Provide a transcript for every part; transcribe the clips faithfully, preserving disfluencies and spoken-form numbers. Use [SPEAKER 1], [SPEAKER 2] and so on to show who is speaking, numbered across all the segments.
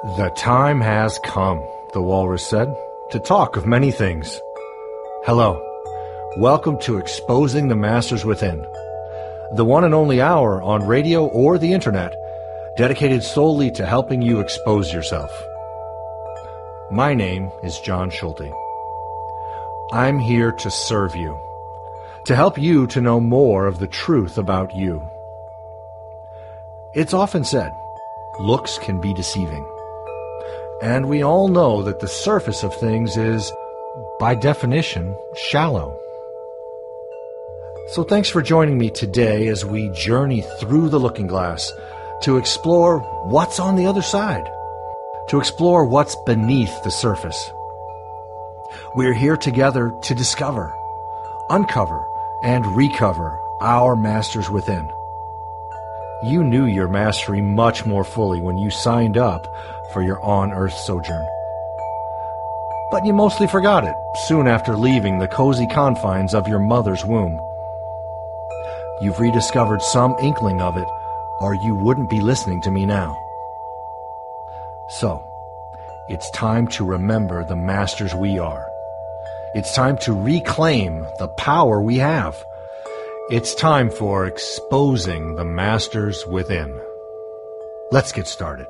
[SPEAKER 1] The time has come, the walrus said, to talk of many things. Hello. Welcome to Exposing the Masters Within, the one and only hour on radio or the internet dedicated solely to helping you expose yourself. My name is John Schulte. I'm here to serve you, to help you to know more of the truth about you. It's often said, looks can be deceiving. And we all know that the surface of things is, by definition, shallow. So thanks for joining me today as we journey through the looking glass to explore what's on the other side, to explore what's beneath the surface. We're here together to discover, uncover, and recover our masters within. You knew your mastery much more fully when you signed up for your on-earth sojourn. But you mostly forgot it soon after leaving the cozy confines of your mother's womb. You've rediscovered some inkling of it, or you wouldn't be listening to me now. So, it's time to remember the masters we are. It's time to reclaim the power we have. It's time for Exposing the Masters Within. Let's get started.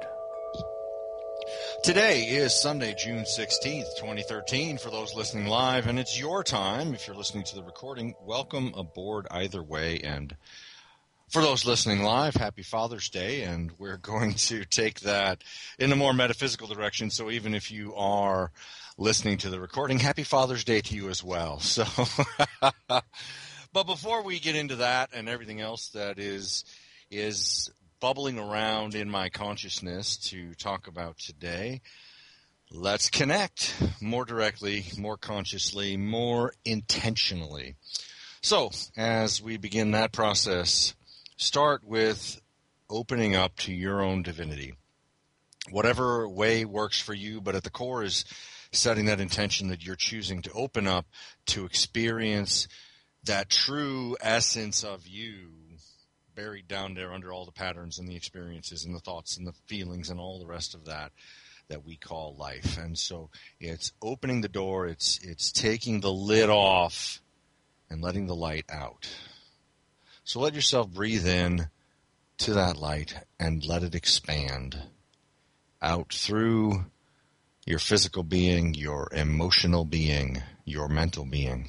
[SPEAKER 2] Today is Sunday, June sixteenth, twenty thirteen, for those listening live, and it's your time. If you're listening to the recording, welcome aboard either way. And for those listening live, happy Father's Day, and we're going to take that in a more metaphysical direction. So even if you are listening to the recording, happy Father's Day to you as well. So, but before we get into that and everything else that is is bubbling around in my consciousness to talk about today, let's connect more directly, more consciously, more intentionally. So, as we begin that process, start with opening up to your own divinity. Whatever way works for you, but at the core is setting that intention that you're choosing to open up to experience that true essence of you buried down there under all the patterns and the experiences and the thoughts and the feelings and all the rest of that that we call life. And so it's opening the door, it's it's taking the lid off and letting the light out. So let yourself breathe in to that light and let it expand out through your physical being, your emotional being, your mental being,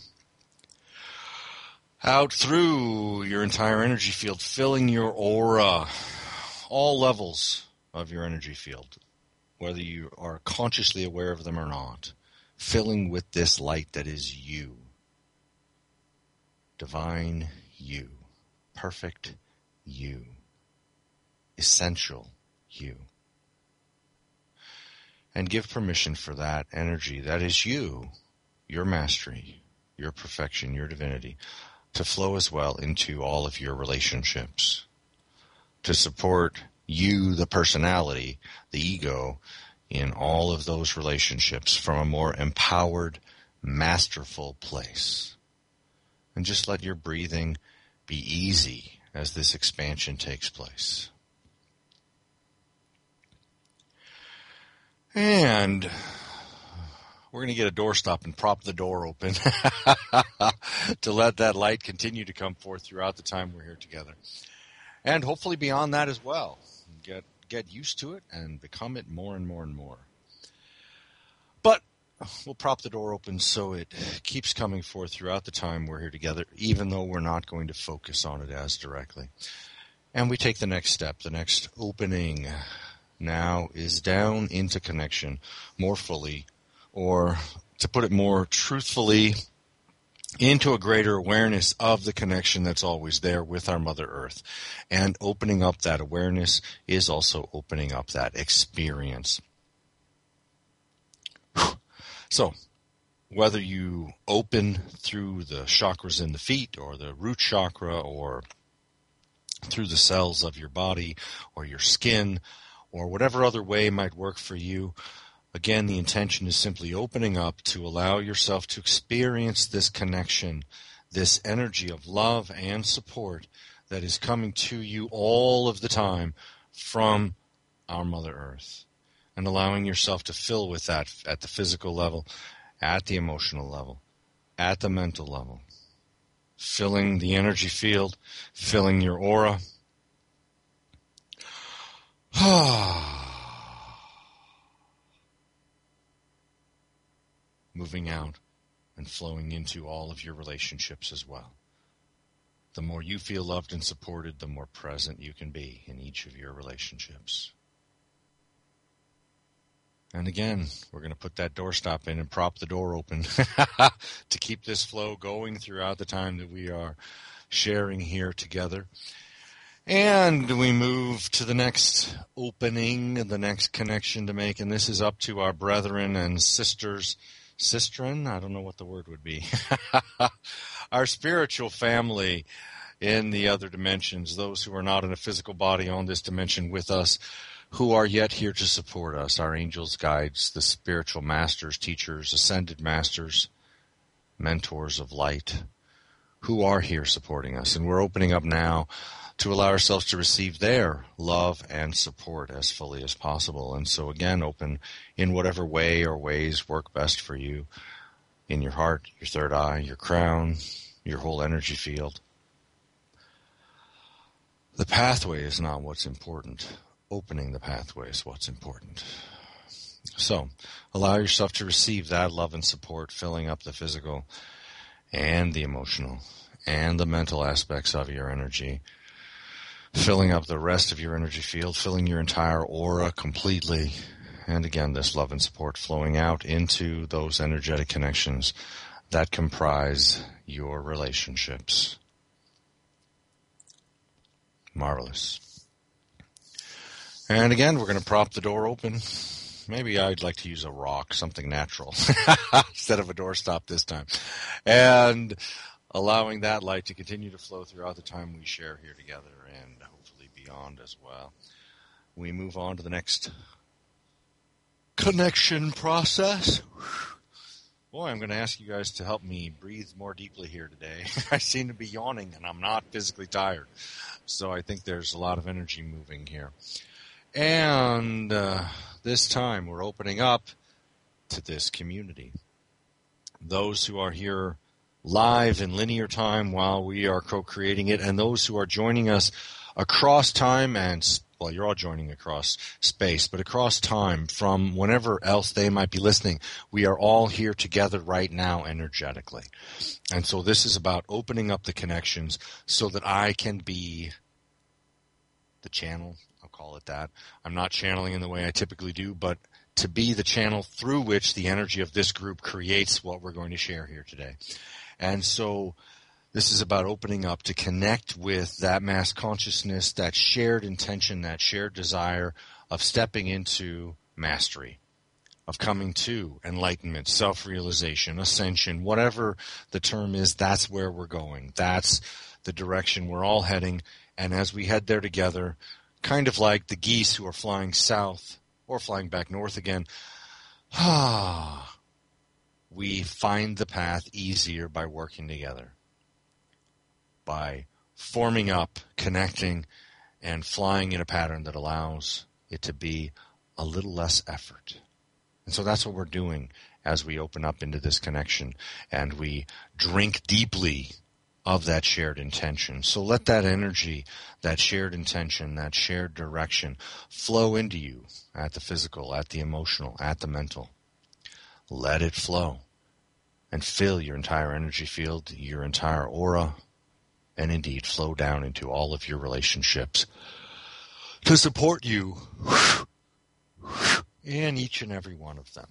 [SPEAKER 2] out through your entire energy field, filling your aura, all levels of your energy field, whether you are consciously aware of them or not, filling with this light that is you, divine you, perfect you, essential you. And give permission for that energy that is you, your mastery, your perfection, your divinity, to flow as well into all of your relationships, to support you, the personality, the ego, in all of those relationships from a more empowered, masterful place. And just let your breathing be easy as this expansion takes place. And we're going to get a doorstop and prop the door open to let that light continue to come forth throughout the time we're here together. And hopefully beyond that as well. Get get used to it and become it more and more and more. But we'll prop the door open so it keeps coming forth throughout the time we're here together, even though we're not going to focus on it as directly. And we take the next step, the next opening now is down into connection more fully, or to put it more truthfully, into a greater awareness of the connection that's always there with our Mother Earth. And opening up that awareness is also opening up that experience. So, whether you open through the chakras in the feet, or the root chakra, or through the cells of your body, or your skin, or whatever other way might work for you, again, the intention is simply opening up to allow yourself to experience this connection, this energy of love and support that is coming to you all of the time from our Mother Earth. and allowing yourself to fill with that at the physical level, at the emotional level, at the mental level. Filling the energy field, filling your aura. Moving out and flowing into all of your relationships as well. The more you feel loved and supported, the more present you can be in each of your relationships. And again, we're going to put that doorstop in and prop the door open to keep this flow going throughout the time that we are sharing here together. And we move to the next opening, the next connection to make, and this is up to our brethren and sisters. Sistren? I don't know what the word would be. Our spiritual family in the other dimensions, those who are not in a physical body on this dimension with us, who are yet here to support us, our angels, guides, the spiritual masters, teachers, ascended masters, mentors of light, who are here supporting us. And we're opening up now to allow ourselves to receive their love and support as fully as possible. And so again, open in whatever way or ways work best for you, in your heart, your third eye, your crown, your whole energy field. The pathway is not what's important. Opening the pathway is what's important. So, allow yourself to receive that love and support, filling up the physical and the emotional and the mental aspects of your energy, filling up the rest of your energy field, filling your entire aura completely. And again, this love and support flowing out into those energetic connections that comprise your relationships. Marvelous. And again, we're going to prop the door open. Maybe I'd like to use a rock, something natural, instead of a doorstop this time. And allowing that light to continue to flow throughout the time we share here together and hopefully beyond as well. We move on to the next connection process. Boy, I'm going to ask you guys to help me breathe more deeply here today. I seem to be yawning and I'm not physically tired. So I think there's a lot of energy moving here. And uh, this time we're opening up to this community. Those who are here live in linear time while we are co-creating it, and those who are joining us across time and, well, you're all joining across space, but across time from whenever else they might be listening, we are all here together right now energetically. And so this is about opening up the connections so that I can be the channel, I'll call it that. I'm not channeling in the way I typically do, but to be the channel through which the energy of this group creates what we're going to share here today. And so this is about opening up to connect with that mass consciousness, that shared intention, that shared desire of stepping into mastery, of coming to enlightenment, self-realization, ascension, whatever the term is, that's where we're going. That's the direction we're all heading. And as we head there together, kind of like the geese who are flying south or flying back north again, ah, we find the path easier by working together, by forming up, connecting, and flying in a pattern that allows it to be a little less effort. And so that's what we're doing as we open up into this connection and we drink deeply of that shared intention. So let that energy, that shared intention, that shared direction flow into you at the physical, at the emotional, at the mental. Let it flow and fill your entire energy field, your entire aura, and indeed flow down into all of your relationships to support you in each and every one of them.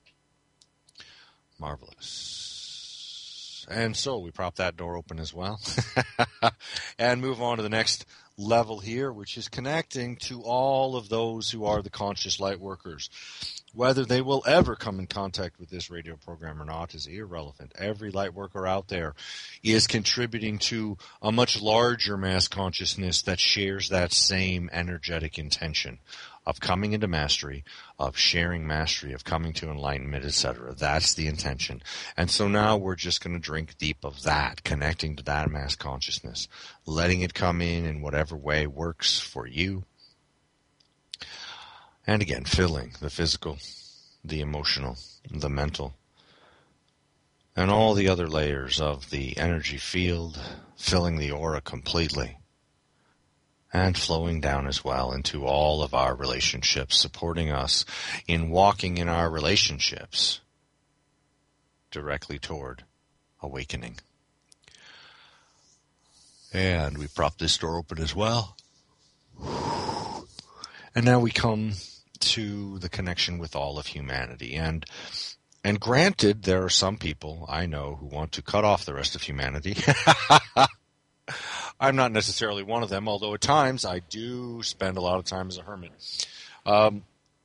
[SPEAKER 2] Marvelous. And so we prop that door open as well and move on to the next level here, which is connecting to all of those who are the conscious light workers. Whether they will ever come in contact with this radio program or not is irrelevant. Every light worker out there is contributing to a much larger mass consciousness that shares that same energetic intention of coming into mastery, of sharing mastery, of coming to enlightenment, et cetera. That's the intention. And so now we're just going to drink deep of that, connecting to that mass consciousness, letting it come in in whatever way works for you. And again, filling the physical, the emotional, the mental, and all the other layers of the energy field, filling the aura completely, and flowing down as well into all of our relationships, supporting us in walking in our relationships directly toward awakening. And we prop this door open as well. And now we come to the connection with all of humanity. And and granted, there are some people I know who want to cut off the rest of humanity. I'm not necessarily one of them, although at times I do spend a lot of time as a hermit. Um,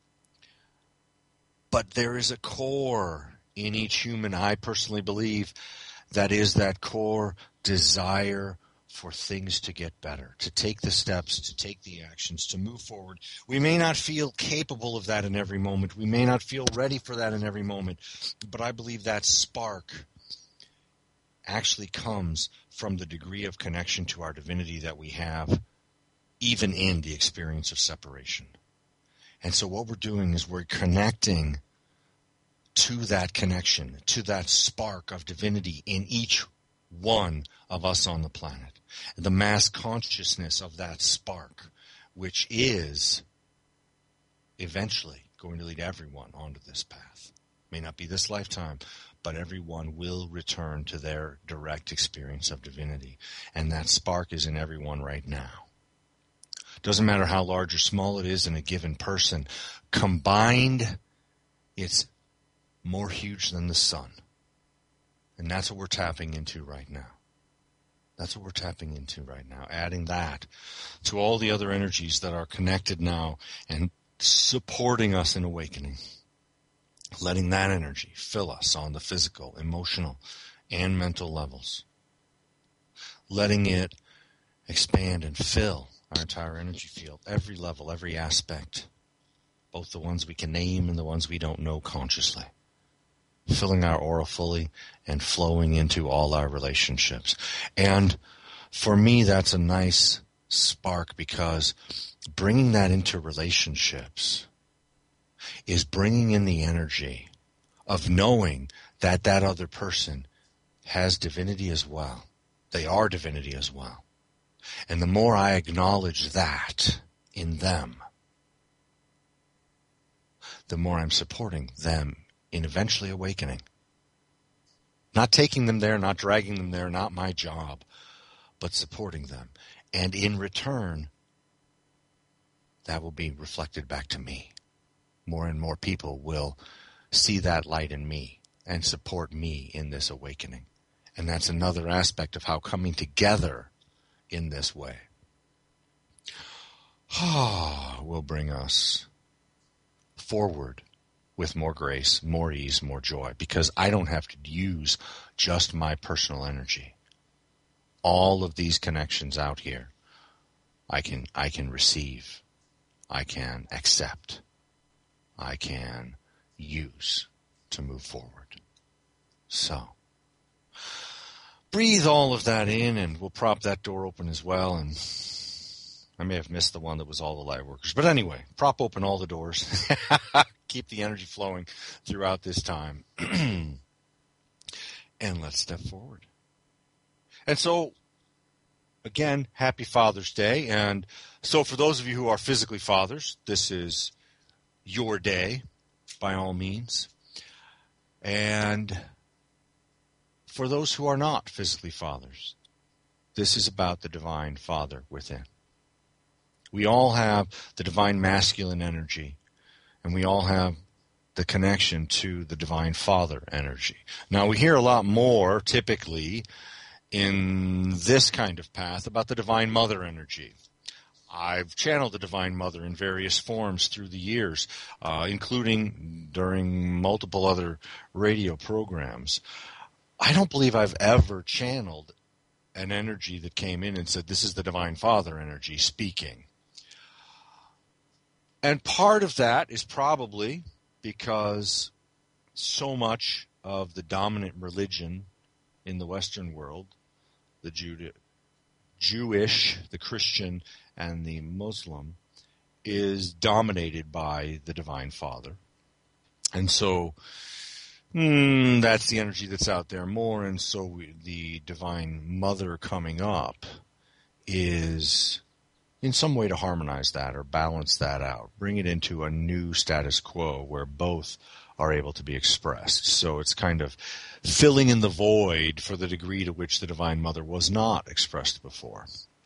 [SPEAKER 2] but there is a core in each human, I personally believe, that is that core desire for things to get better, to take the steps, to take the actions, to move forward. We may not feel capable of that in every moment. We may not feel ready for that in every moment. But I believe that spark actually comes from the degree of connection to our divinity that we have, even in the experience of separation. And so what we're doing is we're connecting to that connection, to that spark of divinity in each one of us on the planet. The mass consciousness of that spark, which is eventually going to lead everyone onto this path. May not be this lifetime, but everyone will return to their direct experience of divinity. And that spark is in everyone right now. Doesn't matter how large or small it is in a given person. Combined, it's more huge than the sun. And that's what we're tapping into right now. That's what we're tapping into right now. Adding that to all the other energies that are connected now and supporting us in awakening. Letting that energy fill us on the physical, emotional, and mental levels. Letting it expand and fill our entire energy field, every level, every aspect, both the ones we can name and the ones we don't know consciously. Filling our aura fully and flowing into all our relationships. And for me, that's a nice spark, because bringing that into relationships is bringing in the energy of knowing that that other person has divinity as well. They are divinity as well. And the more I acknowledge that in them, the more I'm supporting them in eventually awakening. Not taking them there, not dragging them there, not my job, but supporting them. And in return, that will be reflected back to me. More and more people will see that light in me and support me in this awakening. And that's another aspect of how coming together in this way will bring us forward with more grace, more ease, more joy, because I don't have to use just my personal energy. All of these connections out here, I can I can receive, I can accept, I can use to move forward. So, breathe all of that in, and we'll prop that door open as well. And I may have missed the one that was all the light workers. But anyway, prop open all the doors. Keep the energy flowing throughout this time. And let's step forward. And so, again, happy Father's Day. And so for those of you who are physically fathers, this is your day, by all means. And for those who are not physically fathers, this is about the divine Father within. We all have the divine masculine energy, and we all have the connection to the divine Father energy. Now, we hear a lot more, typically, in this kind of path about the Divine Mother energy. I've channeled the Divine Mother in various forms through the years, uh, including during multiple other radio programs. I don't believe I've ever channeled an energy that came in and said, this is the Divine Father energy speaking. And part of that is probably because so much of the dominant religion in the Western world, the Jude- Jewish, the Christian, and the Muslim, is dominated by the Divine Father. And so mm, that's the energy that's out there more. And so we, the Divine Mother coming up is in some way to harmonize that or balance that out, bring it into a new status quo where both are able to be expressed. So it's kind of filling in the void for the degree to which the Divine Mother was not expressed before.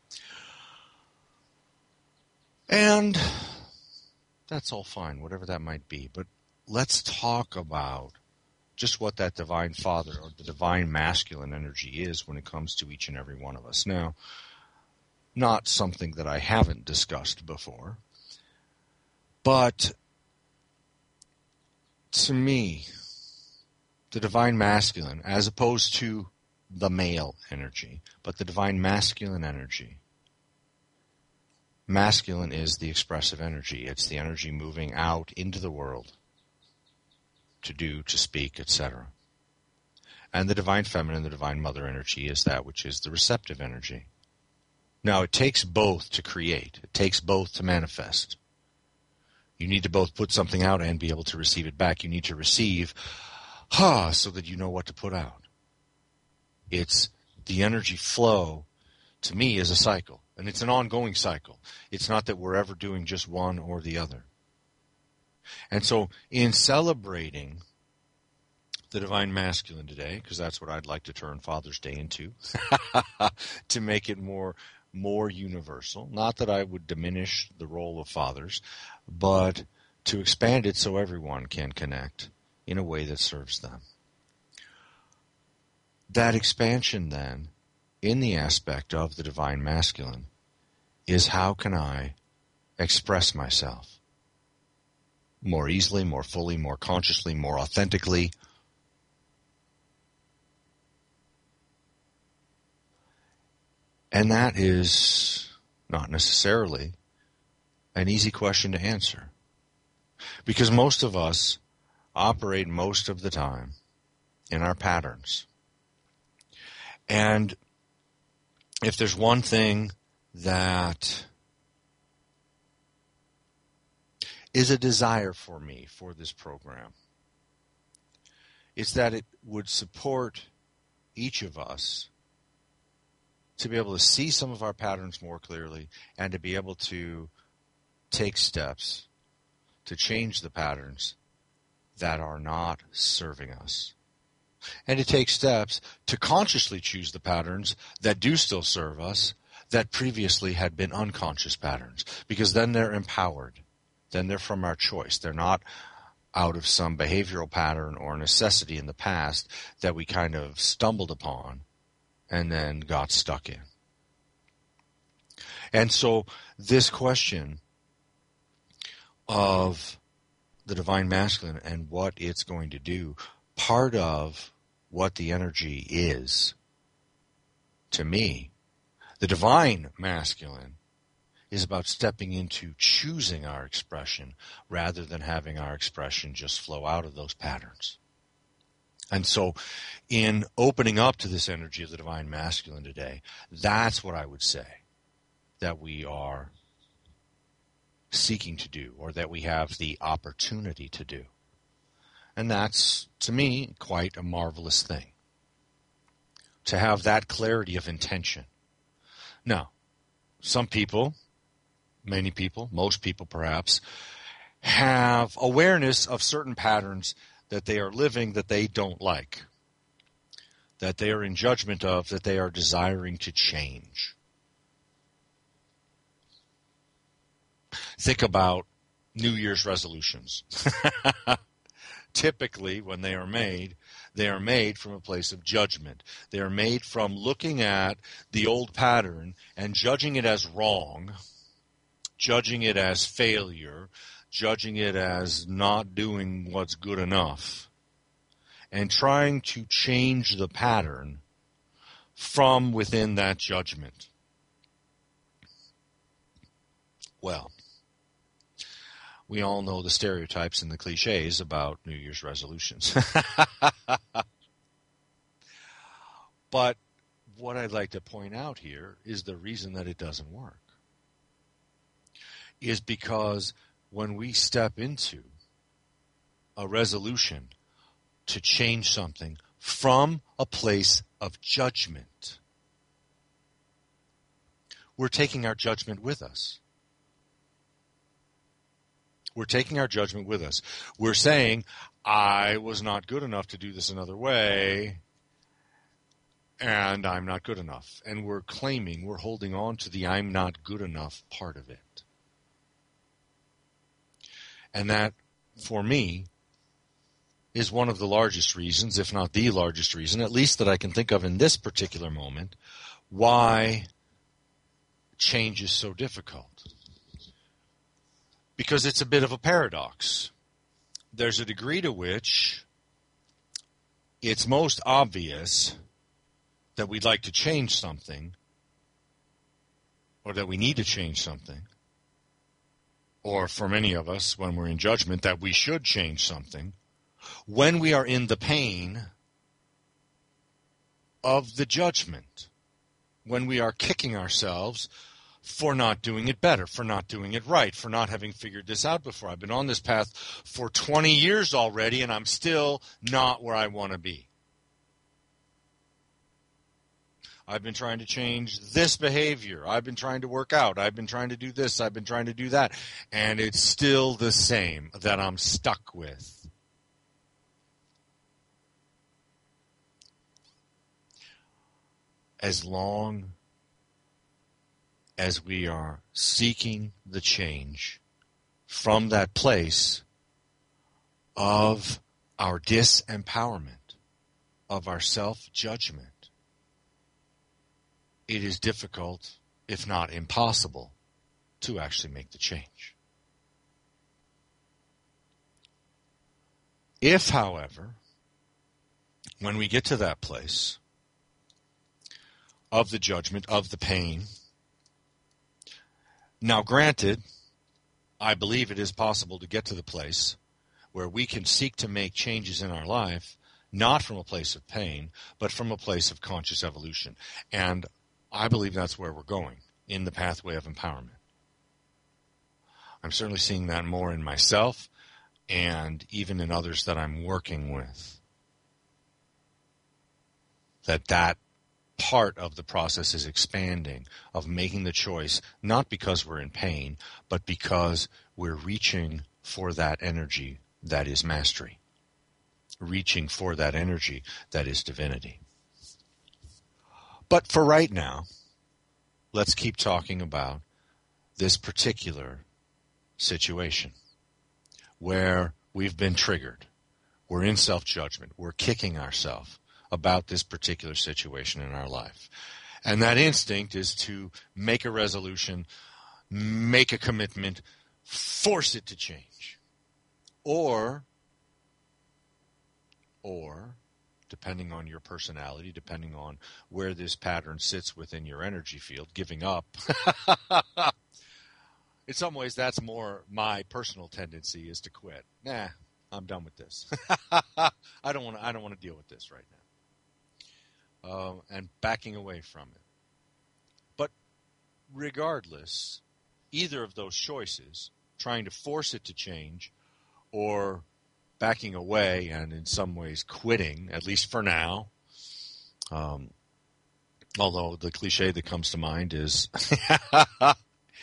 [SPEAKER 2] And that's all fine, whatever that might be. But let's talk about just what that Divine Father or the Divine Masculine energy is when it comes to each and every one of us. Now, not something that I haven't discussed before, but to me, the Divine Masculine, as opposed to the male energy, but the Divine Masculine energy, masculine is the expressive energy. It's the energy moving out into the world to do, to speak, et cetera. And the Divine Feminine, the Divine Mother energy is that which is the receptive energy. Now, it takes both to create. It takes both to manifest. You need to both put something out and be able to receive it back. You need to receive, ha, so that you know what to put out. It's the energy flow, to me, is a cycle. And it's an ongoing cycle. It's not that we're ever doing just one or the other. And so in celebrating the Divine Masculine today, because that's what I'd like to turn Father's Day into, to make it more more universal. Not that I would diminish the role of fathers, but to expand it so everyone can connect in a way that serves them. That expansion then, in the aspect of the Divine Masculine, is how can I express myself more easily, more fully, more consciously, more authentically. And that is not necessarily an easy question to answer, because most of us operate most of the time in our patterns. And if there's one thing that is a desire for me for this program, it's that it would support each of us to be able to see some of our patterns more clearly and to be able to take steps to change the patterns that are not serving us. And to take steps to consciously choose the patterns that do still serve us, that previously had been unconscious patterns, because then they're empowered. Then they're from our choice. They're not out of some behavioral pattern or necessity in the past that we kind of stumbled upon and then got stuck in. And so this question of the Divine Masculine and what it's going to do, part of what the energy is, to me, the Divine Masculine is about stepping into choosing our expression rather than having our expression just flow out of those patterns. And so in opening up to this energy of the Divine Masculine today, that's what I would say that we are seeking to do, or that we have the opportunity to do. And that's, to me, quite a marvelous thing, to have that clarity of intention. Now, some people, many people, most people perhaps, have awareness of certain patterns that they are living that they don't like, that they are in judgment of, that they are desiring to change. Think about New Year's resolutions. Typically, when they are made, they are made from a place of judgment. They are made from looking at the old pattern and judging it as wrong, judging it as failure, judging it as not doing what's good enough, and trying to change the pattern from within that judgment. Well, we all know the stereotypes and the cliches about New Year's resolutions. But what I'd like to point out here is the reason that it doesn't work. is because when we step into a resolution to change something from a place of judgment, we're taking our judgment with us. We're taking our judgment with us. We're saying, I was not good enough to do this another way, and I'm not good enough. And we're claiming, we're holding on to the I'm not good enough part of it. And that, for me, is one of the largest reasons, if not the largest reason, at least that I can think of in this particular moment, why change is so difficult. Because it's a bit of a paradox. There's a degree to which it's most obvious that we'd like to change something, or that we need to change something, or for many of us, when we're in judgment, that we should change something, when we are in the pain of the judgment, when we are kicking ourselves for not doing it better, for not doing it right, for not having figured this out before. I've been on this path for twenty years already, and I'm still not where I want to be. I've been trying to change this behavior. I've been trying to work out. I've been trying to do this. I've been trying to do that. And it's still the same that I'm stuck with. As long as we are seeking the change from that place of our disempowerment, of our self-judgment, it is difficult, if not impossible, to actually make the change. If, however, when we get to that place of the judgment, of the pain, now granted, I believe it is possible to get to the place where we can seek to make changes in our life, not from a place of pain, but from a place of conscious evolution. And I believe that's where we're going, in the pathway of empowerment. I'm certainly seeing that more in myself and even in others that I'm working with. That that part of the process is expanding, of making the choice, not because we're in pain, but because we're reaching for that energy that is mastery. Reaching for that energy that is divinity. But for right now, let's keep talking about this particular situation where we've been triggered. We're in self-judgment. We're kicking ourselves about this particular situation in our life. And that instinct is to make a resolution, make a commitment, force it to change. Or, or, depending on your personality, depending on where this pattern sits within your energy field, giving up. In some ways, that's more my personal tendency, is to quit. Nah, I'm done with this. I don't want to. I don't want to deal with this right now. Uh, and backing away from it. But regardless, either of those choices, trying to force it to change or backing away and in some ways quitting, at least for now, um, although the cliche that comes to mind is, uh,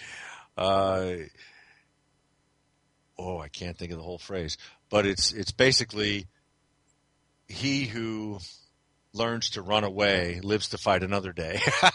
[SPEAKER 2] oh, I can't think of the whole phrase, but it's it's basically, he who learns to run away lives to fight another day.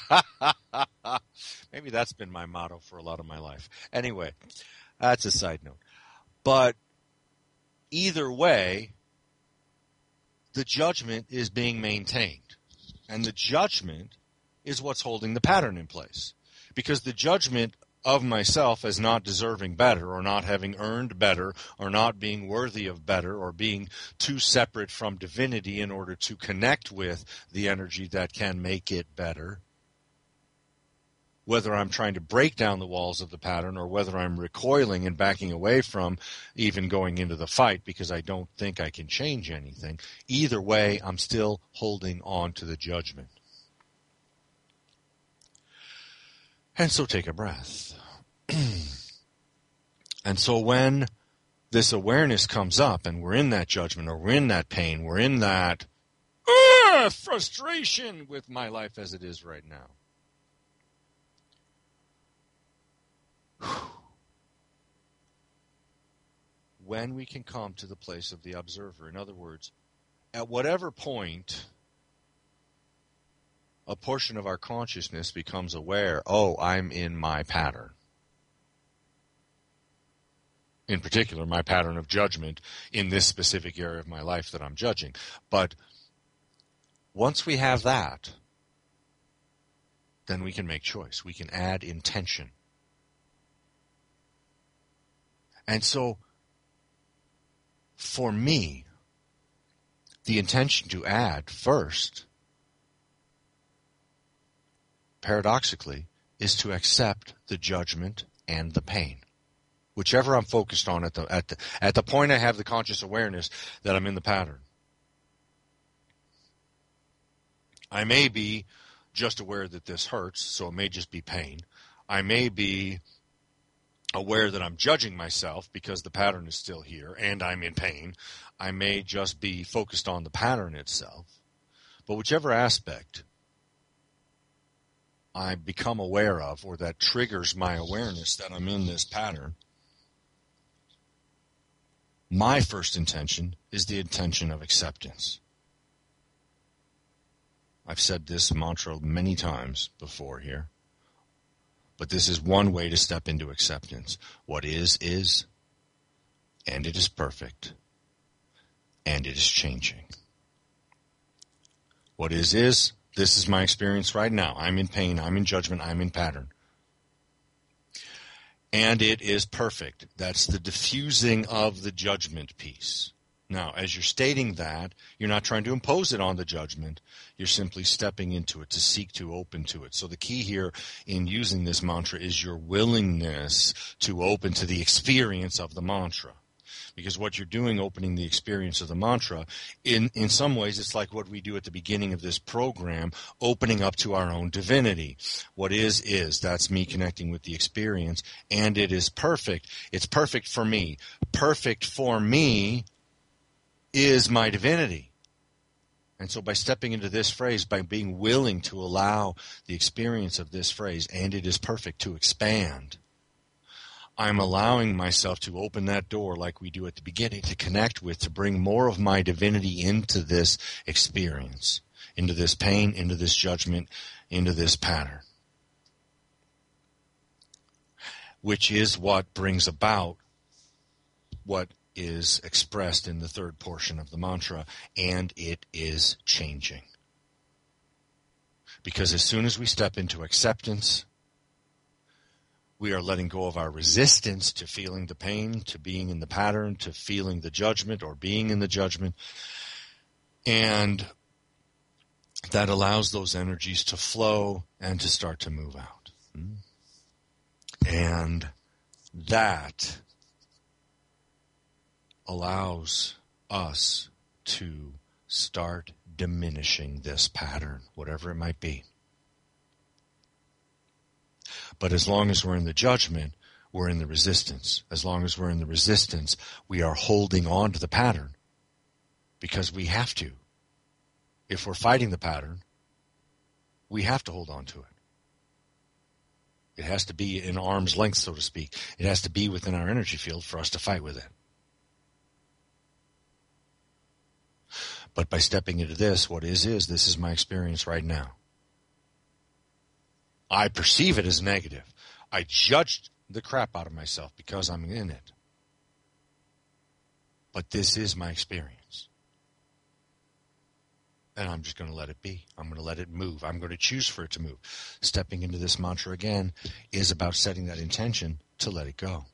[SPEAKER 2] Maybe that's been my motto for a lot of my life. Anyway, that's a side note. But either way, the judgment is being maintained. And the judgment is what's holding the pattern in place. Because the judgment of myself as not deserving better, or not having earned better, or not being worthy of better, or being too separate from divinity in order to connect with the energy that can make it better, whether I'm trying to break down the walls of the pattern or whether I'm recoiling and backing away from even going into the fight because I don't think I can change anything, either way, I'm still holding on to the judgment. And so take a breath. And so when this awareness comes up and we're in that judgment or we're in that pain, we're in that uh, frustration with my life as it is right now. When we can come to the place of the observer. In other words, at whatever point a portion of our consciousness becomes aware, oh, I'm in my pattern. In particular, my pattern of judgment in this specific area of my life that I'm judging. But once we have that, then we can make choice. We can add intention. And so, for me, the intention to add first, paradoxically, is to accept the judgment and the pain. Whichever I'm focused on at the, at the, at the point I have the conscious awareness that I'm in the pattern. I may be just aware that this hurts, so it may just be pain. I may be aware that I'm judging myself because the pattern is still here and I'm in pain. I may just be focused on the pattern itself. But whichever aspect I become aware of or that triggers my awareness that I'm in this pattern, my first intention is the intention of acceptance. I've said this mantra many times before here, but this is one way to step into acceptance. What is, is, and it is perfect, and it is changing. What is, is, this is my experience right now. I'm in pain, I'm in judgment, I'm in pattern. And it is perfect. That's the diffusing of the judgment piece. Now, as you're stating that, you're not trying to impose it on the judgment. You're simply stepping into it to seek to open to it. So the key here in using this mantra is your willingness to open to the experience of the mantra. Because what you're doing, opening the experience of the mantra, in, in some ways it's like what we do at the beginning of this program, opening up to our own divinity. What is, is. That's me connecting with the experience. And it is perfect. It's perfect for me. Perfect for me is my divinity. And so by stepping into this phrase, by being willing to allow the experience of this phrase, and it is perfect, to expand, I'm allowing myself to open that door like we do at the beginning, to connect with, to bring more of my divinity into this experience, into this pain, into this judgment, into this pattern. Which is what brings about what is expressed in the third portion of the mantra, and it is changing. Because as soon as we step into acceptance, we are letting go of our resistance to feeling the pain, to being in the pattern, to feeling the judgment or being in the judgment. And that allows those energies to flow and to start to move out. And that allows us to start diminishing this pattern, whatever it might be. But as long as we're in the judgment, we're in the resistance. As long as we're in the resistance, we are holding on to the pattern because we have to. If we're fighting the pattern, we have to hold on to it. It has to be in arm's length, so to speak. It has to be within our energy field for us to fight with it. But by stepping into this, what is, is, this is my experience right now. I perceive it as negative. I judged the crap out of myself because I'm in it. But this is my experience. And I'm just going to let it be. I'm going to let it move. I'm going to choose for it to move. Stepping into this mantra again is about setting that intention to let it go.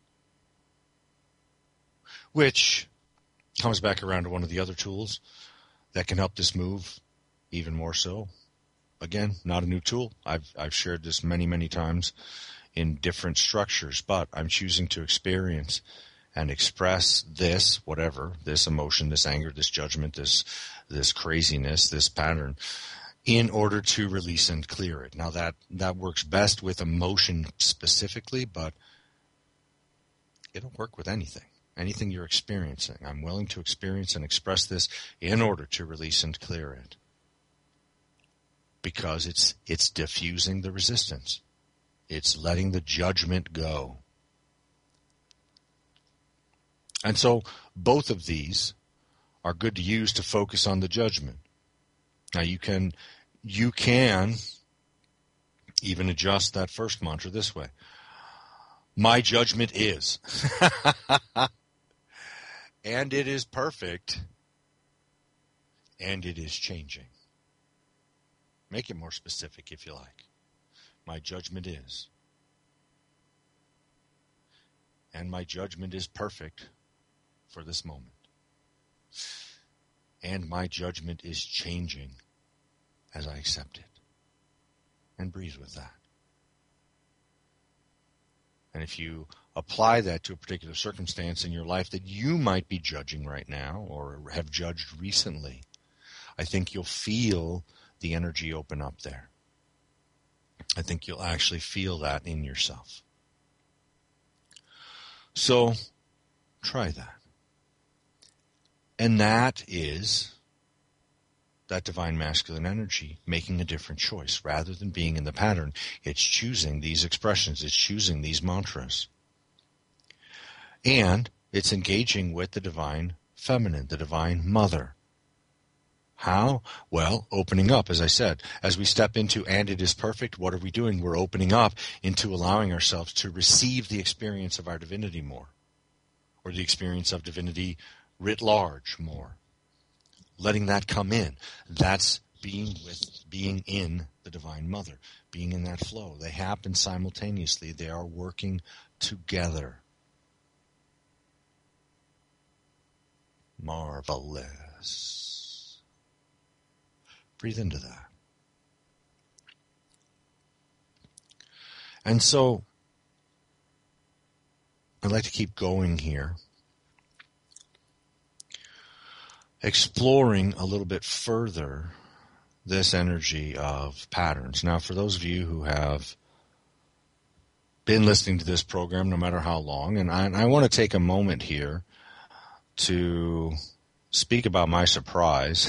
[SPEAKER 2] Which comes back around to one of the other tools that can help this move even more so. Again, not a new tool. I've I've shared this many, many times in different structures, but I'm choosing to experience and express this, whatever, this emotion, this anger, this judgment, this this craziness, this pattern, in order to release and clear it. Now that, that works best with emotion specifically, but it'll work with anything, anything you're experiencing. I'm willing to experience and express this in order to release and clear it. Because it's it's diffusing the resistance. It's letting the judgment go. And so both of these are good to use to focus on the judgment. Now you can you can even adjust that first mantra this way. My judgment is. And it is perfect. And it is changing. Make it more specific if you like. My judgment is. And my judgment is perfect for this moment. And my judgment is changing as I accept it. And breathe with that. And if you apply that to a particular circumstance in your life that you might be judging right now or have judged recently, I think you'll feel the energy open up there. I think you'll actually feel that in yourself. So, try that. And that is that divine masculine energy making a different choice. Rather than being in the pattern, it's choosing these expressions. It's choosing these mantras. And it's engaging with the divine feminine, the divine mother. How? Well, opening up, as I said. As we step into and it is perfect, what are we doing? We're opening up into allowing ourselves to receive the experience of our divinity more. Or the experience of divinity writ large more. Letting that come in. That's being with, being in the Divine Mother. Being in that flow. They happen simultaneously. They are working together. Marvelous. Breathe into that. And so, I'd like to keep going here, exploring a little bit further this energy of patterns. Now, for those of you who have been listening to this program, no matter how long, and I, and I want to take a moment here to speak about my surprise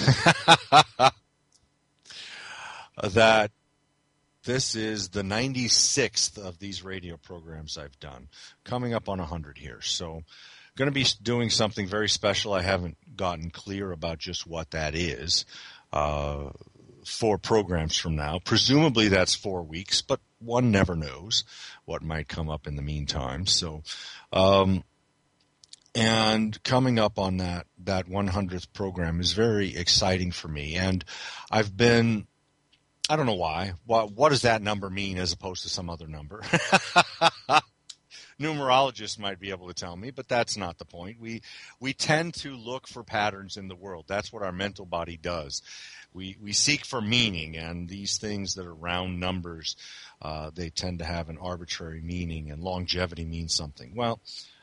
[SPEAKER 2] that this is the ninety-sixth of these radio programs I've done, coming up on one hundred here. So I'm going to be doing something very special. I haven't gotten clear about just what that is uh, four programs from now. Presumably that's four weeks, but one never knows what might come up in the meantime. So, um, and coming up on that, that one hundredth program is very exciting for me. And I've been... I don't know why. What, what does that number mean as opposed to some other number? Numerologists might be able to tell me, but that's not the point. We we tend to look for patterns in the world. That's what our mental body does. We we seek for meaning, and these things that are round numbers, uh, they tend to have an arbitrary meaning, and longevity means something. Well,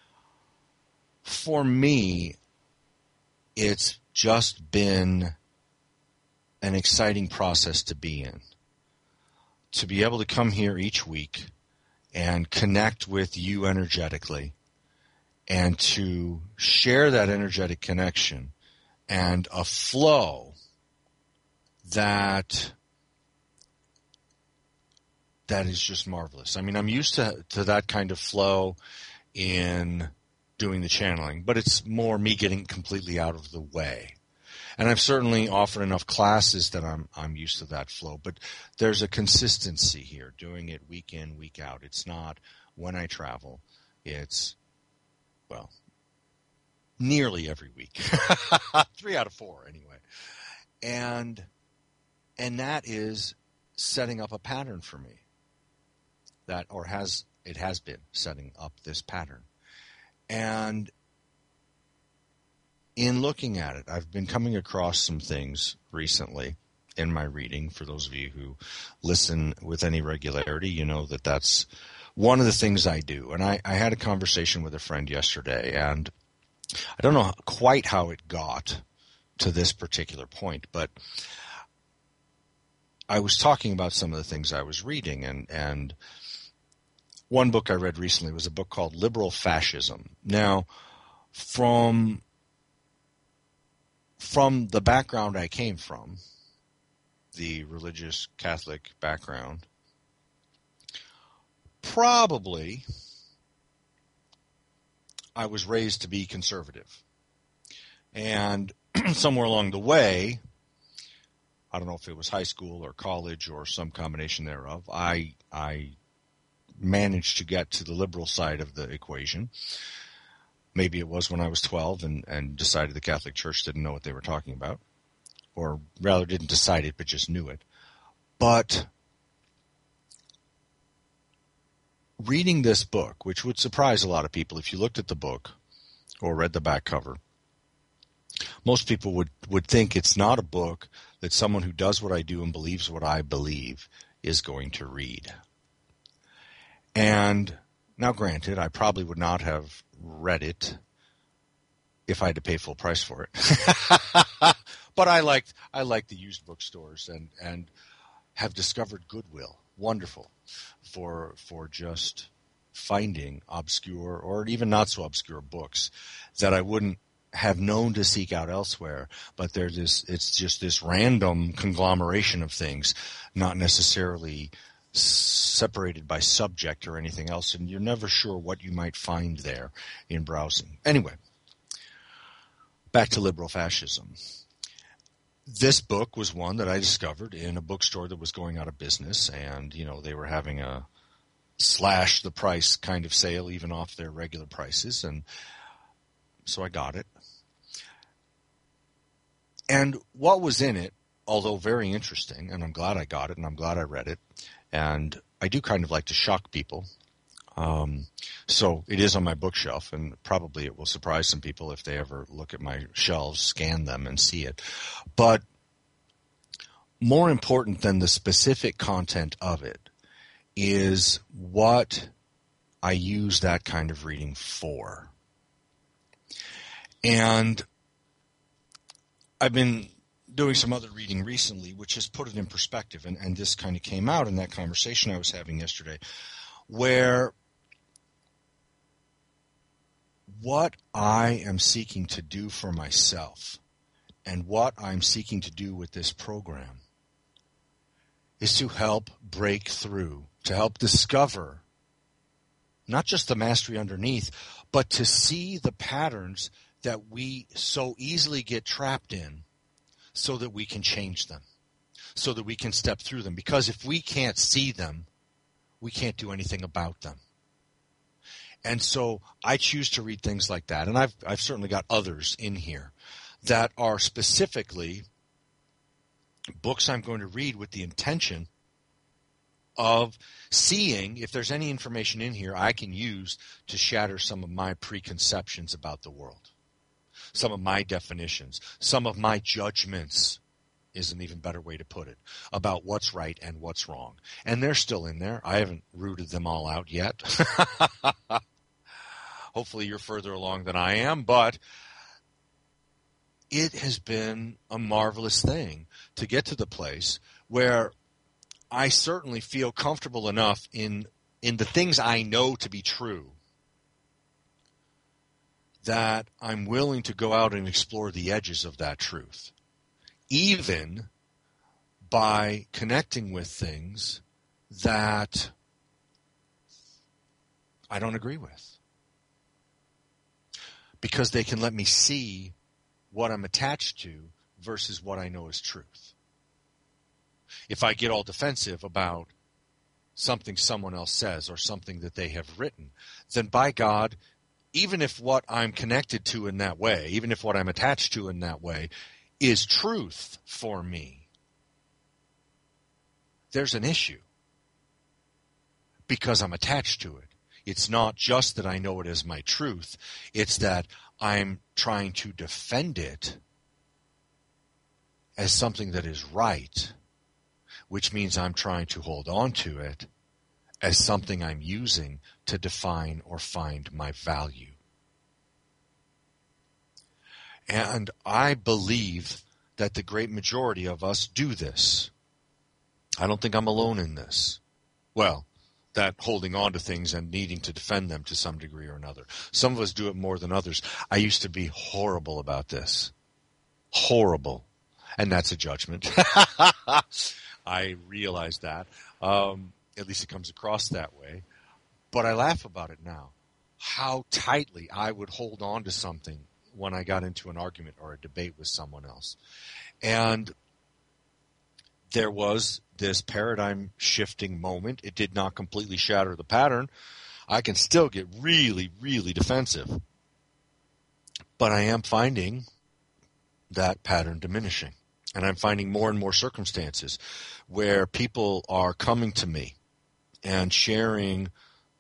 [SPEAKER 2] for me, it's just been an exciting process to be in. To be able to come here each week and connect with you energetically and to share that energetic connection and a flow that that is just marvelous. I mean, I'm used to to that kind of flow in doing the channeling, but it's more me getting completely out of the way. And I've certainly offered enough classes that I'm I'm used to that flow. But there's a consistency here, doing it week in, week out. It's not when I travel. It's, well, nearly every week. Three out of four, anyway. And and that is setting up a pattern for me. That, or has, it has been setting up this pattern. And in looking at it, I've been coming across some things recently in my reading. For those of you who listen with any regularity, you know that that's one of the things I do. And I, I had a conversation with a friend yesterday, and I don't know quite how it got to this particular point, but I was talking about some of the things I was reading, and, and one book I read recently was a book called Liberal Fascism. Now, from from the background I came from, the religious Catholic background, probably I was raised to be conservative. And somewhere along the way, I don't know if it was high school or college or some combination thereof, I I managed to get to the liberal side of the equation. Maybe it was when I was twelve and, and decided the Catholic Church didn't know what they were talking about. Or rather didn't decide it, but just knew it. But reading this book, which would surprise a lot of people if you looked at the book or read the back cover, most people would, would think it's not a book that someone who does what I do and believes what I believe is going to read. And now granted, I probably would not have read it if I had to pay full price for it. But I liked I liked the used bookstores and, and have discovered Goodwill. Wonderful for for just finding obscure or even not so obscure books that I wouldn't have known to seek out elsewhere. But there's this it's just this random conglomeration of things, not necessarily separated by subject or anything else, and you're never sure what you might find there in browsing. Anyway, back to liberal fascism. This book was one that I discovered in a bookstore that was going out of business, and, you know, they were having a slash the price kind of sale even off their regular prices, and so I got it. And what was in it, although very interesting, and I'm glad I got it, and I'm glad I read it, and I do kind of like to shock people. Um, so it is on my bookshelf, and probably it will surprise some people if they ever look at my shelves, scan them, and see it. But more important than the specific content of it is what I use that kind of reading for. And I've been doing some other reading recently, which has put it in perspective, and, and this kind of came out in that conversation I was having yesterday, where what I am seeking to do for myself and what I'm seeking to do with this program is to help break through, to help discover not just the mastery underneath, but to see the patterns that we so easily get trapped in so that we can change them, so that we can step through them. Because if we can't see them, we can't do anything about them. And so I choose to read things like that, and I've I've certainly got others in here that are specifically books I'm going to read with the intention of seeing if there's any information in here I can use to shatter some of my preconceptions about the world, some of my definitions, some of my judgments is an even better way to put it, about what's right and what's wrong. And they're still in there. I haven't rooted them all out yet. Hopefully you're further along than I am, but it has been a marvelous thing to get to the place where I certainly feel comfortable enough in in the things I know to be true that I'm willing to go out and explore the edges of that truth, even by connecting with things that I don't agree with, because they can let me see what I'm attached to versus what I know is truth. If I get all defensive about something someone else says or something that they have written, then by God, even if what I'm connected to in that way, even if what I'm attached to in that way is truth for me, there's an issue because I'm attached to it. It's not just that I know it as my truth. It's that I'm trying to defend it as something that is right, which means I'm trying to hold on to it as something I'm using to define or find my value. And I believe that the great majority of us do this. I don't think I'm alone in this. Well, that holding on to things and needing to defend them to some degree or another. Some of us do it more than others. I used to be horrible about this. Horrible. And that's a judgment. I realize that. Um, at least it comes across that way. But I laugh about it now. How tightly I would hold on to something when I got into an argument or a debate with someone else. And there was this paradigm shifting moment. It did not completely shatter the pattern. I can still get really, really defensive. But I am finding that pattern diminishing. And I'm finding more and more circumstances where people are coming to me and sharing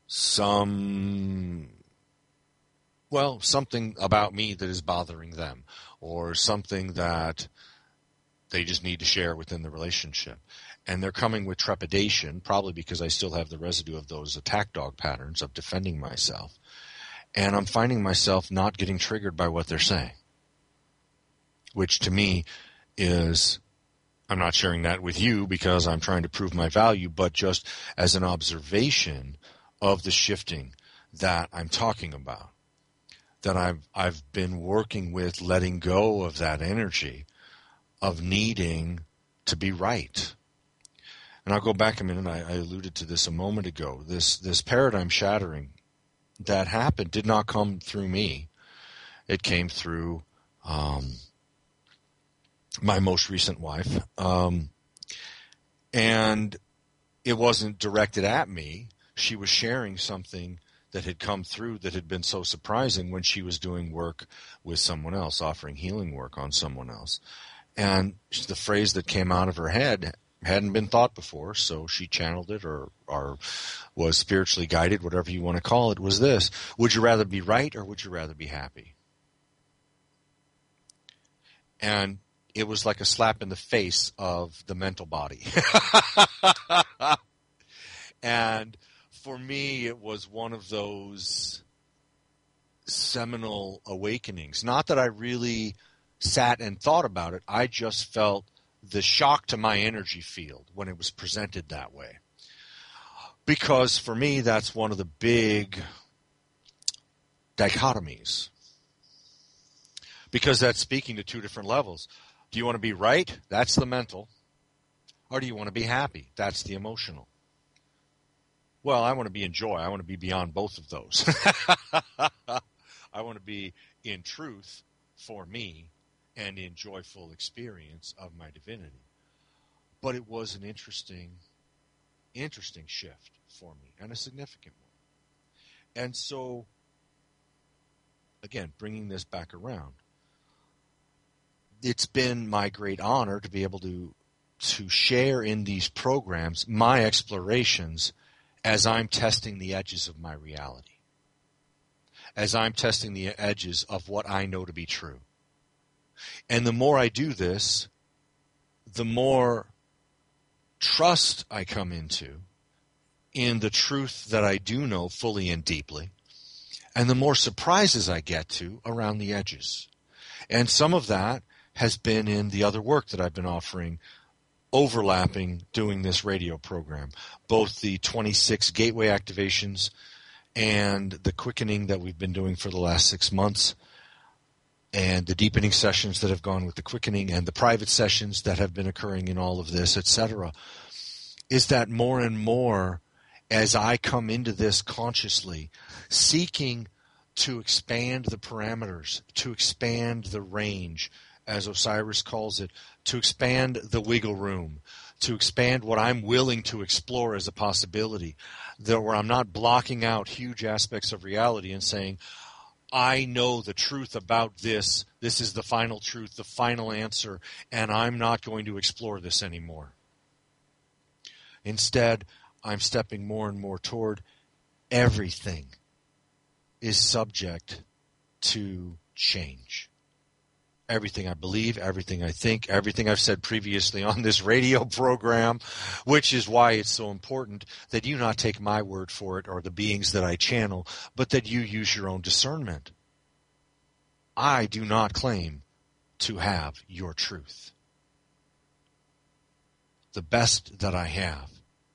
[SPEAKER 2] some, well, something about me that is bothering them, or something that they just need to share within the relationship. And they're coming with trepidation, probably because I still have the residue of those attack dog patterns of defending myself. And I'm finding myself not getting triggered by what they're saying, which to me is, I'm not sharing that with you because I'm trying to prove my value, but just as an observation of the shifting that I'm talking about, that I've I've been working with letting go of that energy of needing to be right. And I'll go back a minute. I, I alluded to this a moment ago. This this paradigm shattering that happened did not come through me. It came through um, my most recent wife. Um, and it wasn't directed at me. She was sharing something that had come through that had been so surprising when she was doing work with someone else, offering healing work on someone else. And the phrase that came out of her head hadn't been thought before, so she channeled it or, or was spiritually guided, whatever you want to call it, was this: would you rather be right or would you rather be happy? And it was like a slap in the face of the mental body. And for me, it was one of those seminal awakenings. Not that I really sat and thought about it. I just felt the shock to my energy field when it was presented that way. Because for me, that's one of the big dichotomies. Because that's speaking to two different levels. Do you want to be right? That's the mental. Or do you want to be happy? That's the emotional. Well, I want to be in joy. I want to be beyond both of those. I want to be in truth for me and in joyful experience of my divinity. But it was an interesting, interesting shift for me, and a significant one. And so, again, bringing this back around, it's been my great honor to be able to to share in these programs my explorations as I'm testing the edges of my reality, as I'm testing the edges of what I know to be true. And the more I do this, the more trust I come into in the truth that I do know fully and deeply, and the more surprises I get to around the edges. And some of that has been in the other work that I've been offering, overlapping doing this radio program, both the twenty-six gateway activations and the quickening that we've been doing for the last six months, and the deepening sessions that have gone with the quickening, and the private sessions that have been occurring in all of this, et cetera, is that more and more as I come into this consciously, seeking to expand the parameters, to expand the range, as Osiris calls it, to expand the wiggle room, to expand what I'm willing to explore as a possibility, that where I'm not blocking out huge aspects of reality and saying, I know the truth about this, this is the final truth, the final answer, and I'm not going to explore this anymore. Instead, I'm stepping more and more toward everything is subject to change. Everything I believe, everything I think, everything I've said previously on this radio program, which is why it's so important that you not take my word for it or the beings that I channel, but that you use your own discernment. I do not claim to have your truth. The best that I have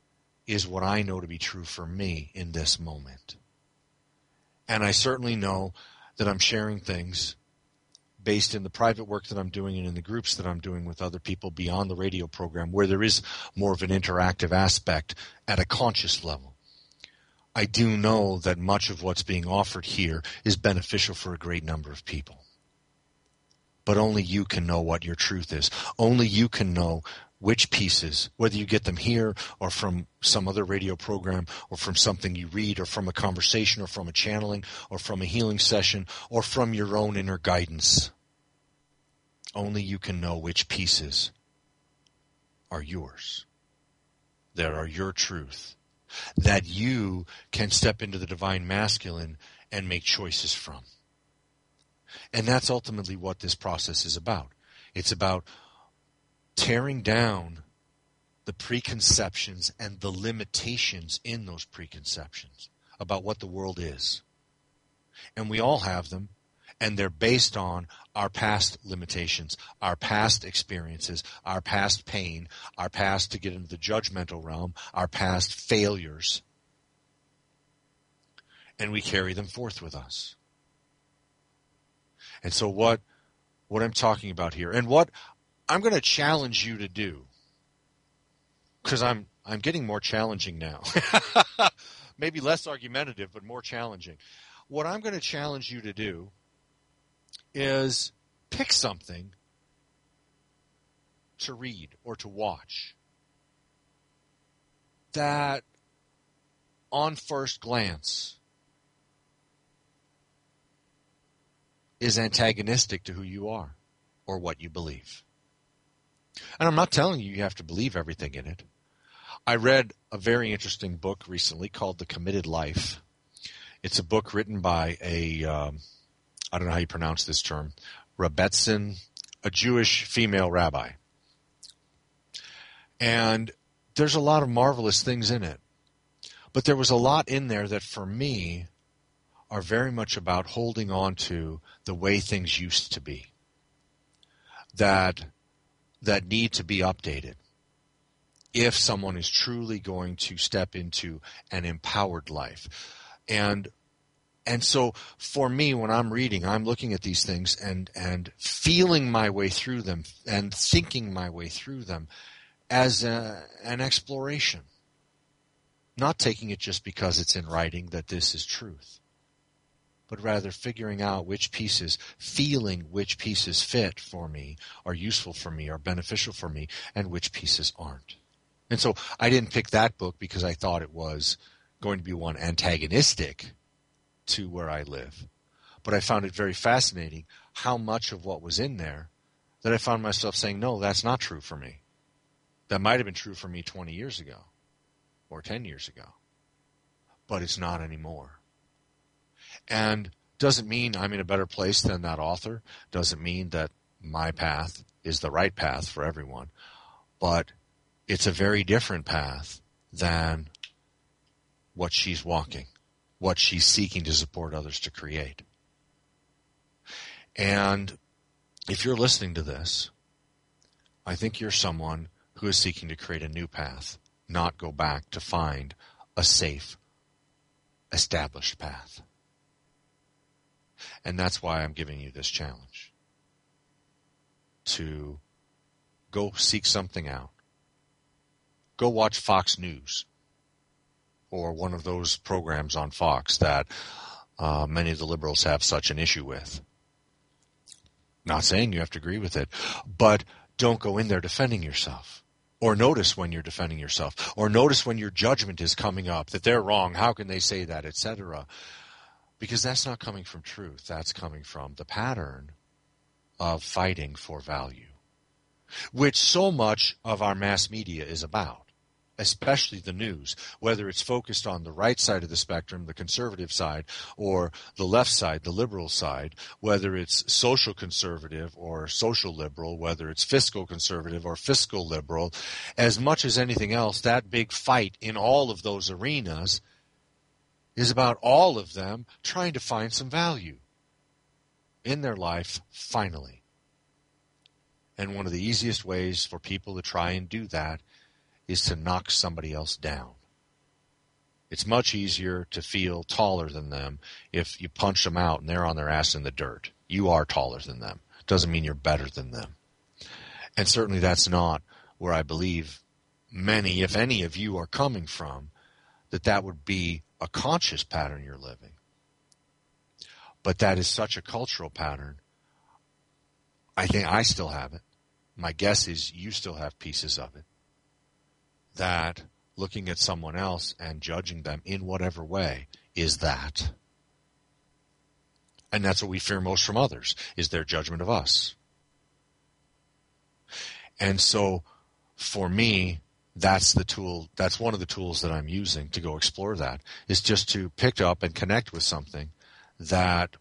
[SPEAKER 2] is what I know to be true for me in this moment. And I certainly know that I'm sharing things based in the private work that I'm doing and in the groups that I'm doing with other people beyond the radio program, where there is more of an interactive aspect at a conscious level. I do know that much of what's being offered here is beneficial for a great number of people. But only you can know what your truth is. Only you can know which pieces, whether you get them here or from some other radio program or from something you read or from a conversation or from a channeling or from a healing session or from your own inner guidance. Only you can know which pieces are yours, that are your truth, that you can step into the divine masculine and make choices from. And that's ultimately what this process is about. It's about tearing down the preconceptions and the limitations in those preconceptions about what the world is. And we all have them, and they're based on our past limitations, our past experiences, our past pain, our past, to get into the judgmental realm, our past failures. And we carry them forth with us. And so what what I'm talking about here, and what I'm going to challenge you to do, because I'm I'm getting more challenging now. Maybe less argumentative, but more challenging. What I'm going to challenge you to do is pick something to read or to watch that on first glance is antagonistic to who you are or what you believe. And I'm not telling you you have to believe everything in it. I read a very interesting book recently called The Committed Life. It's a book written by a, um, I don't know how you pronounce this term, Rebbetzin, a Jewish female rabbi. And there's a lot of marvelous things in it. But there was a lot in there that for me are very much about holding on to the way things used to be, that that need to be updated if someone is truly going to step into an empowered life. And and so for me, when I'm reading, I'm looking at these things and, and feeling my way through them and thinking my way through them as a, an exploration, not taking it just because it's in writing that this is truth, but rather figuring out which pieces, feeling which pieces fit for me, are useful for me, are beneficial for me, and which pieces aren't. And so I didn't pick that book because I thought it was going to be one antagonistic to where I live. But I found it very fascinating how much of what was in there that I found myself saying, no, that's not true for me. That might have been true for me twenty years ago or ten years ago, but it's not anymore. And doesn't mean I'm in a better place than that author. Doesn't mean that my path is the right path for everyone. But it's a very different path than what she's walking, what she's seeking to support others to create. And if you're listening to this, I think you're someone who is seeking to create a new path, not go back to find a safe, established path. And that's why I'm giving you this challenge. To go seek something out. Go watch Fox News or one of those programs on Fox that uh, many of the liberals have such an issue with. Not saying you have to agree with it, but don't go in there defending yourself. Or notice when you're defending yourself. Or notice when your judgment is coming up, that they're wrong, how can they say that, et cetera. Because that's not coming from truth. That's coming from the pattern of fighting for value, which so much of our mass media is about, especially the news, whether it's focused on the right side of the spectrum, the conservative side, or the left side, the liberal side, whether it's social conservative or social liberal, whether it's fiscal conservative or fiscal liberal. As much as anything else, that big fight in all of those arenas is about all of them trying to find some value in their life, finally. And one of the easiest ways for people to try and do that is to knock somebody else down. It's much easier to feel taller than them if you punch them out and they're on their ass in the dirt. You are taller than them. Doesn't mean you're better than them. And certainly that's not where I believe many, if any of you are coming from, that that would be a conscious pattern you're living. But that is such a cultural pattern. I think I still have it. My guess is you still have pieces of it. That looking at someone else and judging them in whatever way is that. And that's what we fear most from others, is their judgment of us. And so, for me, that's the tool, that's one of the tools that I'm using to go explore that, is just to pick up and connect with something that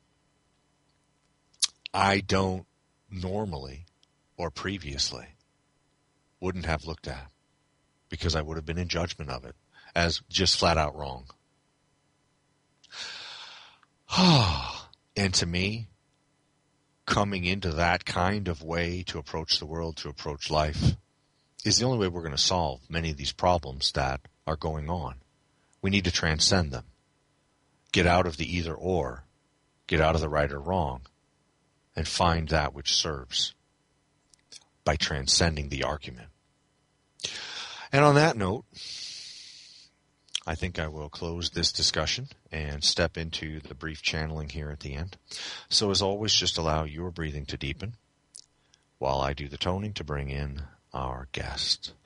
[SPEAKER 2] I don't normally or previously wouldn't have looked at, because I would have been in judgment of it as just flat out wrong. And to me, coming into that kind of way to approach the world, to approach life, is the only way we're going to solve many of these problems that are going on. We need to transcend them. Get out of the either or, get out of the right or wrong, and find that which serves by transcending the argument. And on that note, I think I will close this discussion and step into the brief channeling here at the end. So as always, just allow your breathing to deepen while I do the toning to bring in our guest.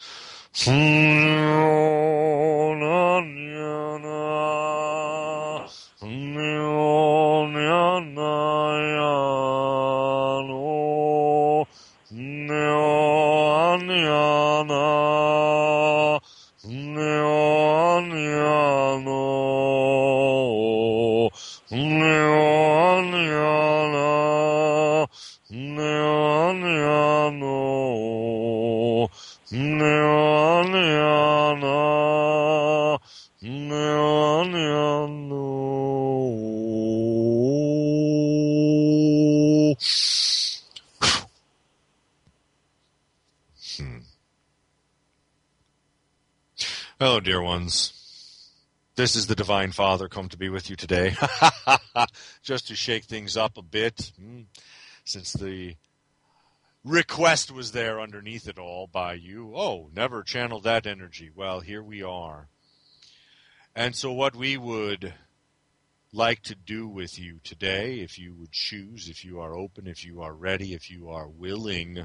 [SPEAKER 2] Hello, dear ones. This is the Divine Father come to be with you today. Just to shake things up a bit, since the request was there underneath it all by you. Oh, never channeled that energy. Well, here we are. And so what we would like to do with you today, if you would choose, if you are open, if you are ready, if you are willing,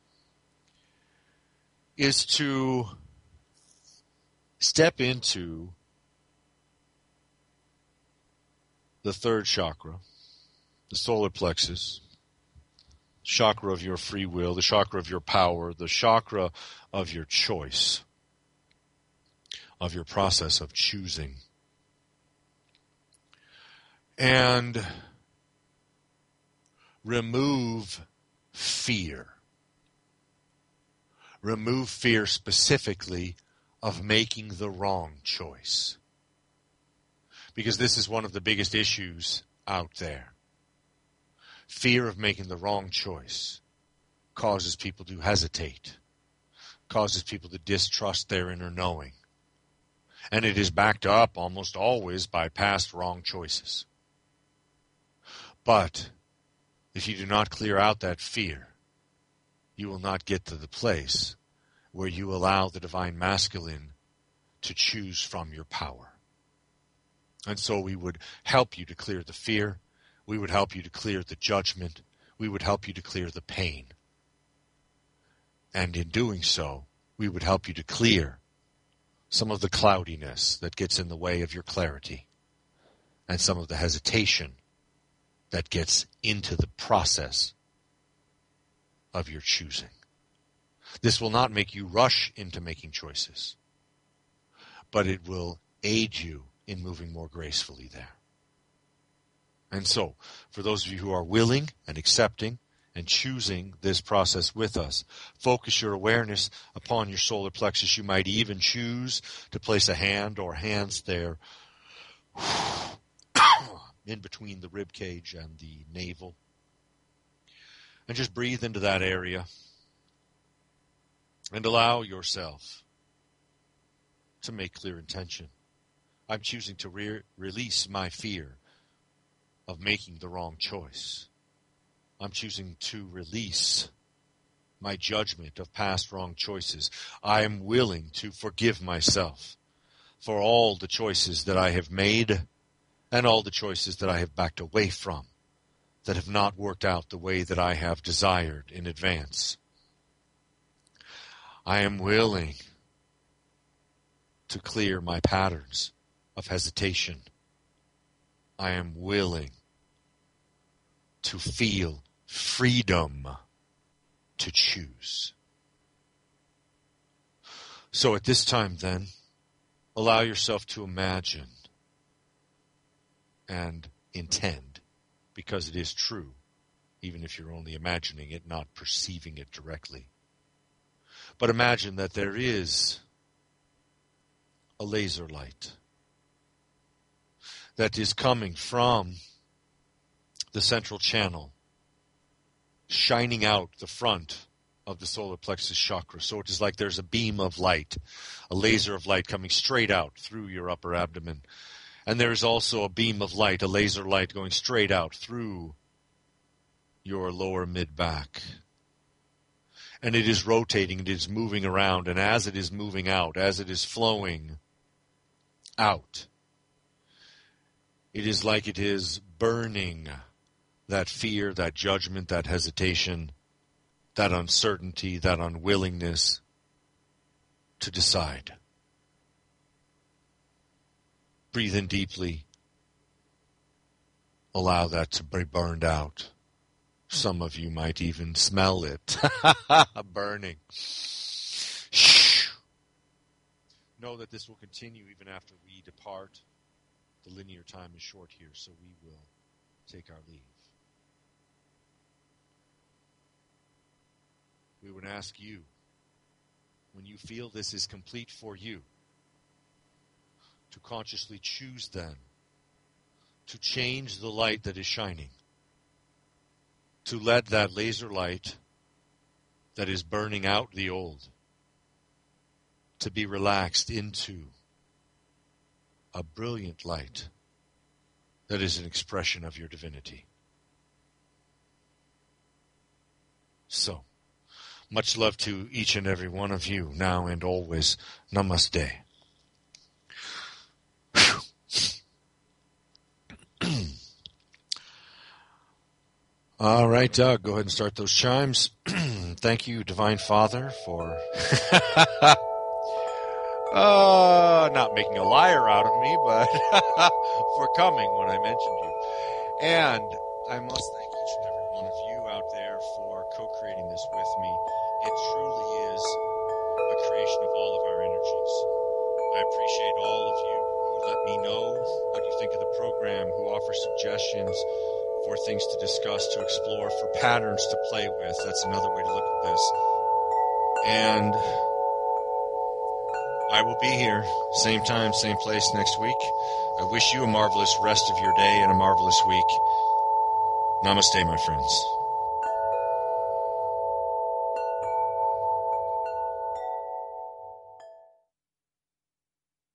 [SPEAKER 2] is to step into the third chakra, the solar plexus, chakra of your free will, the chakra of your power, the chakra of your choice, of your process of choosing. And remove fear. Remove fear specifically of making the wrong choice. Because this is one of the biggest issues out there. Fear of making the wrong choice causes people to hesitate, causes people to distrust their inner knowing. And it is backed up almost always by past wrong choices. But if you do not clear out that fear, you will not get to the place where you allow the divine masculine to choose from your power. And so we would help you to clear the fear. We would help you to clear the judgment. We would help you to clear the pain. And in doing so, we would help you to clear some of the cloudiness that gets in the way of your clarity and some of the hesitation that gets into the process of your choosing. This will not make you rush into making choices, but it will aid you in moving more gracefully there. And so, for those of you who are willing and accepting and choosing this process with us, focus your awareness upon your solar plexus. You might even choose to place a hand or hands there in between the rib cage and the navel. And just breathe into that area and allow yourself to make clear intention
[SPEAKER 3] I'm choosing to re- release my fear of making the wrong choice. I'm choosing to release my judgment of past wrong choices. I am willing to forgive myself for all the choices that I have made and all the choices that I have backed away from that have not worked out the way that I have desired in advance. I am willing to clear my patterns of hesitation. I am willing to feel freedom to choose. So at this time then, allow yourself to imagine and intend, because it is true, even if you're only imagining it, not perceiving it directly. But imagine that there is a laser light that is coming from the central channel, shining out the front of the solar plexus chakra. So it is like there's a beam of light, a laser of light coming straight out through your upper abdomen. And there is also a beam of light, a laser light going straight out through your lower mid-back. And it is rotating, it is moving around, and as it is moving out, as it is flowing out, it is like it is burning that fear, that judgment, that hesitation, that uncertainty, that unwillingness to decide. Breathe in deeply. Allow that to be burned out. Some of you might even smell it burning. Shh. Know that this will continue even after we depart. The linear time is short here, so we will take our leave. We would ask you, when you feel this is complete for you, to consciously choose then to change the light that is shining, to let that laser light that is burning out the old to be relaxed into a brilliant light that is an expression of your divinity. So, much love to each and every one of you, now and always. Namaste. All right, Doug, go ahead and start those chimes. Thank you, Divine Father, for uh, not making a liar out of me, but for coming when I mentioned you. And I must thank each and every one of you out there for co-creating this with me. It truly is a creation of all of our energies. I appreciate all of you who let me know what you think of the program, who offer suggestions for things to discuss, to explore, for patterns to play with. That's another way to look at this. And I will be here, same time, same place next week. I wish you a marvelous rest of your day and a marvelous week. Namaste, my friends.